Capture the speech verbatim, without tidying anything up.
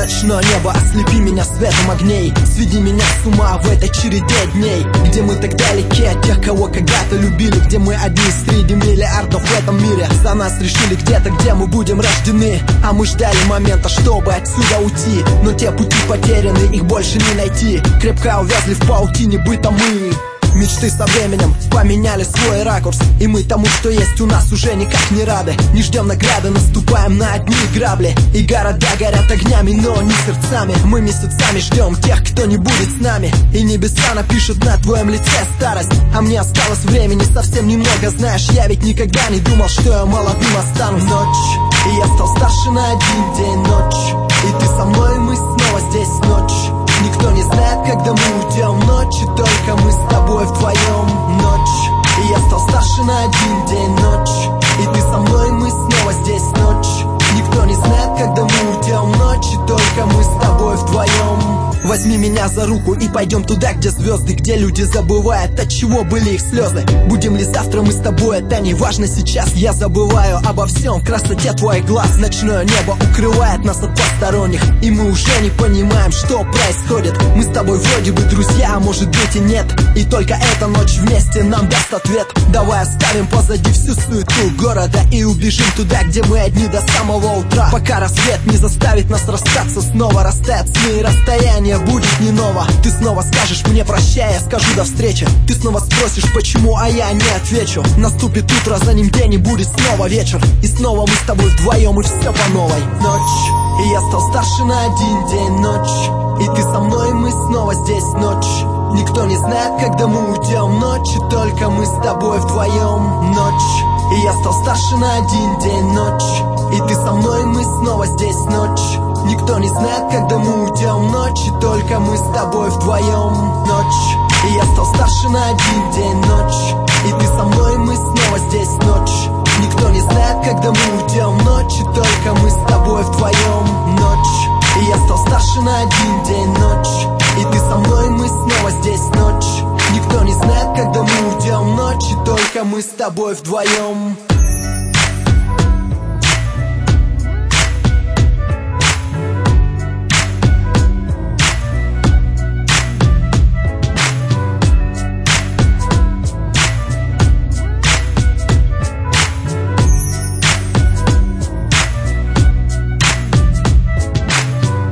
ночное небо, ослепи меня светом огней. Сведи меня с ума в этой череде дней, где мы так далеки от тех, кого когда-то любили, где мы одни среди миллиардов в этом мире. За нас решили где-то, где мы будем рождены, а мы ждали момента, чтобы отсюда уйти. Но те пути потеряны, их больше не найти. Крепко увязли в паутине быта мы. Мечты со временем поменяли свой ракурс, и мы тому, что есть у нас, уже никак не рады. Не ждем награды, наступаем на одни грабли. И города горят огнями, но не сердцами. Мы месяцами ждем тех, кто не будет с нами. И небеса напишут на твоем лице старость. А мне осталось времени совсем немного. Знаешь, я ведь никогда не думал, что я молодым останусь. Ночь, и я стал старше на один день. Ночь, и ты со мной, и мы снова здесь. Ночь, никто не знает, когда мы уйдем. Ночи только мы с тобой вдвоем. Ночь, и я стал старше на один день. Ночь, и ты со мной, и мы снова здесь. Ночь, никто не знает, когда мы уйдем. Ночи только мы с тобой вдвоем. Возьми меня за руку и пойдем туда, где звезды, где люди забывают, от чего были их слезы. Будем ли завтра мы с тобой, это не важно сейчас. Я забываю обо всем в красоте твоих глаз. Ночное небо укрывает нас от посторонних, и мы уже не понимаем, что происходит. Мы с тобой вроде бы друзья, а может быть и нет. И только эта ночь вместе нам даст ответ. Давай оставим позади всю суету города и убежим туда, где мы одни до самого утра. Пока рассвет не заставит нас расстаться, снова растает сны и расстояние будет не ново. Ты снова скажешь мне прощай, я скажу до встречи. Ты снова спросишь почему, а я не отвечу. Наступит утро, за ним день и будет снова вечер. И снова мы с тобой вдвоем, и все по новой. Ночь, и я стал старше на один день. Ночь, и ты со мной, и мы снова здесь. Ночь, никто не знает, когда мы уйдем. Ночи только мы с тобой вдвоем. Ночь, и я стал старше на один день. Ночь, и ты со мной, и мы снова здесь. Ночь, никто не знает, когда мы уйдем. Ночи только мы с тобой вдвоем. Ночь, и я стал старше на один день. Ночь, и ты со мной, и мы снова здесь. Ночь, никто не знает, когда мы уйдем. Ночи только мы с тобой вдвоем. Ночь, и я стал старше на один день. Ночь, и ты со мной, и мы снова здесь. Ночь, никто не знает, когда мы уйдем. Ночи только мы с тобой вдвоем.